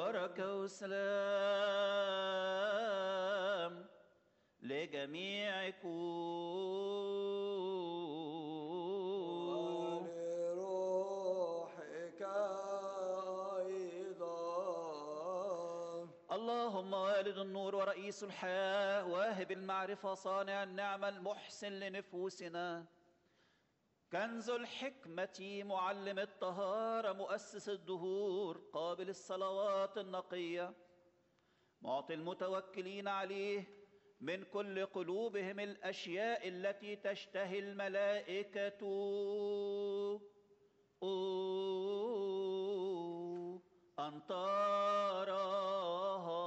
بركة وسلام لجميعكم ولروحك أيضا. اللهم والد النور ورئيس الحياة واهب المعرفة صانع النعمة المحسن لنفوسنا كنز الحكمة معلم الطهارة مؤسس الدهور قابل الصلوات النقية معطي المتوكلين عليه من كل قلوبهم الأشياء التي تشتهي الملائكة أن تراها.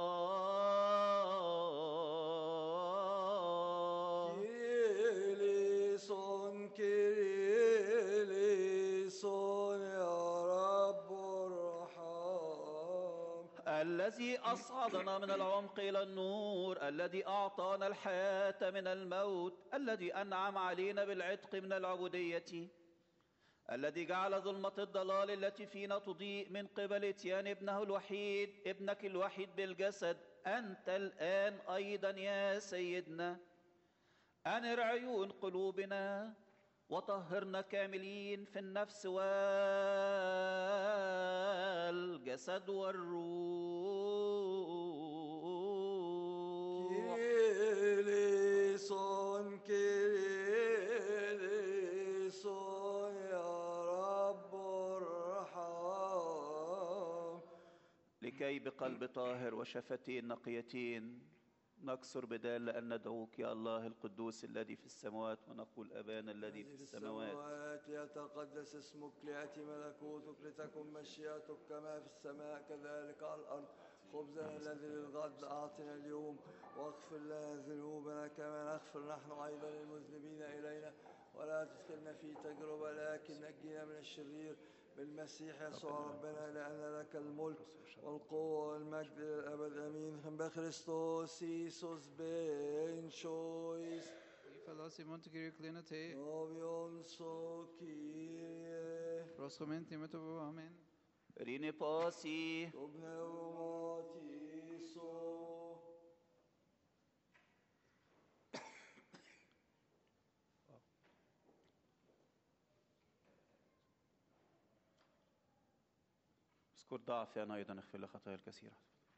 كيريليسون كيريليسون يا رب ارحم. الذي أصعدنا من العمق إلى النور الذي أعطانا الحياة من الموت الذي أنعم علينا بالعتق من العبودية الذي جعل ظلمة الضلال التي فينا تضيء من قبل اتيان ابنك الوحيد بالجسد أنت الآن أيضا يا سيدنا أنر عيون قلوبنا وطهرنا كاملين في النفس والجسد والروح. كيريليسون كيريليسون يا رب ارحم. لكي بقلب طاهر وشفتين نقيتين نكسر بدال أن ندعوك يا الله القدوس الذي في السماوات ونقول أبانا الذي في السماوات ليتقدس اسمك ليأتي ملكوتك لتكن مشيئتك كما في السماء كذلك على الأرض. خبزنا الذي للغد أعطنا اليوم واغفر لنا ذنوبنا كما نغفر نحن أيضا للمذنبين إلينا ولا تدخلنا في تجربة لكن نجينا من الشرير بالمسيح يسوع ربنا لأن لك الملك والقوة والمجد للأبد آمين. بخريستوس يسوس بن شويس Fallacy Montecurie Clinate, نوبيون سو كيريه Proscomenti Metovo, Amen. ريني باسي تبنوماتيسو. اذكر ضعفي أنا أيضا اغفر لي خطايا الكثيرة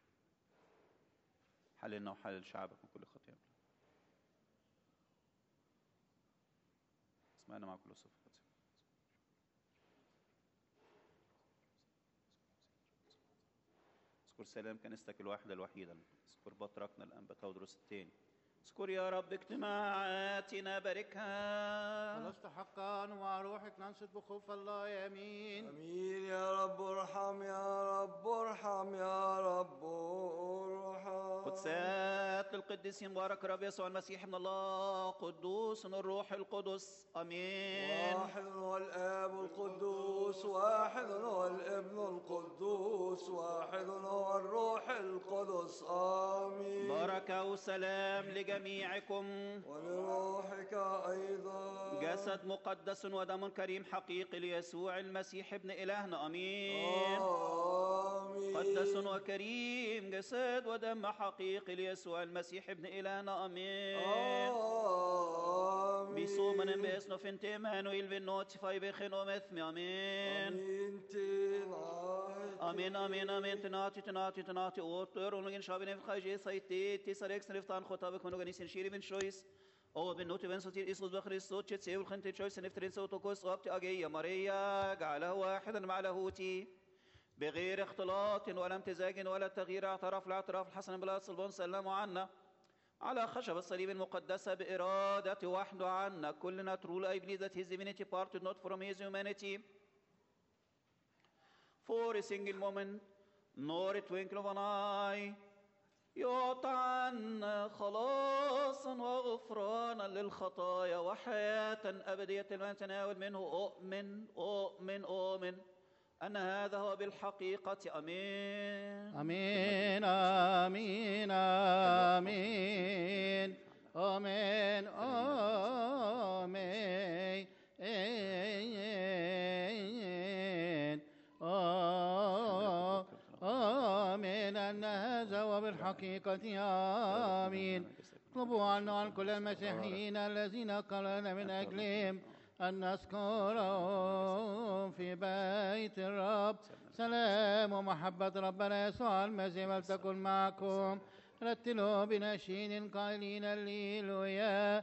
حللنا وحلل شعبك من كل خطيئة اسمعنا مع كل صفة. اذكر سلام كنيستك الواحدة الوحيدة اذكر بطركنا الأنبا تودروس الثاني اذكر يا رب اجتماعاتنا باركها ولست حقا ومع روحك ننصت بخوف الله يمين. امين يا رب ارحم يا رب ارحم يا رب ارحم. قدسات القديس مبارك رب يسوع المسيح ابن الله قدوس الروح القدس امين. واحد هو الاب القدوس واحد هو الابن القدوس واحد هو الروح القدس امين. بركة وسلام لجميعكم ولروحك ايضا. جسد مقدس ودم كريم حقيقي ليسوع المسيح ابن إلهنا امين. آمين. قدس وكريم جسد ودم حقيقي ليسوع المسيح ابن إلهنا امين. آمين. بصومن باسم فنت إيمانويل بالنوت فاي بخن ومثم امين. امين امين امين تناتي اوتر ونجن شابين في خاجي سايتي تسريكس نفتان خطابك ونجن شيري بن شويس او بالنوت بن سوتير اسوس بخريستوس تشي والخنت شويس نفترين سوتوكوس وقت اجي ماريا جعله واحدا مع لاهوتي بغير اختلاط ولا امتزاج ولا تغيير اعتراف الاعتراف الحسن بلا صلبون سلموا عنا على خشب الصليب المقدسة بإرادة وحده عنا كلنا true I believe that his divinity parted not from his humanity for a single moment nor a twinkle of an eye يعطى عنا خلاصا وغفرانا للخطايا وحياة أبدية ما نتناول منه أؤمن أن هذا هو بالحقيقة أمين آمين آمين آمين آمين آمين آمين بالحقيقة آمين. اطلبوا عنا عن كل المسيحيين الذين قالنا من أجلهم أن نذكرهم في بيت الرب. سلام ومحبة ربنا يسوع المسيح ولتكن معكم. رتلوا بنشيد قائلين الليلويا.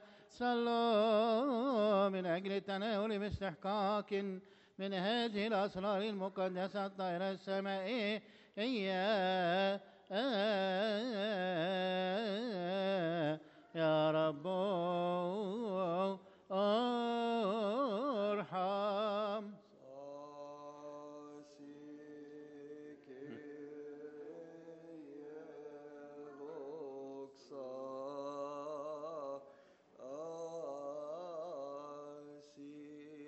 صلوا من أجل التناول باستحقاق من هذه الأسرار المقدسة الطاهرة السمائية. يا رب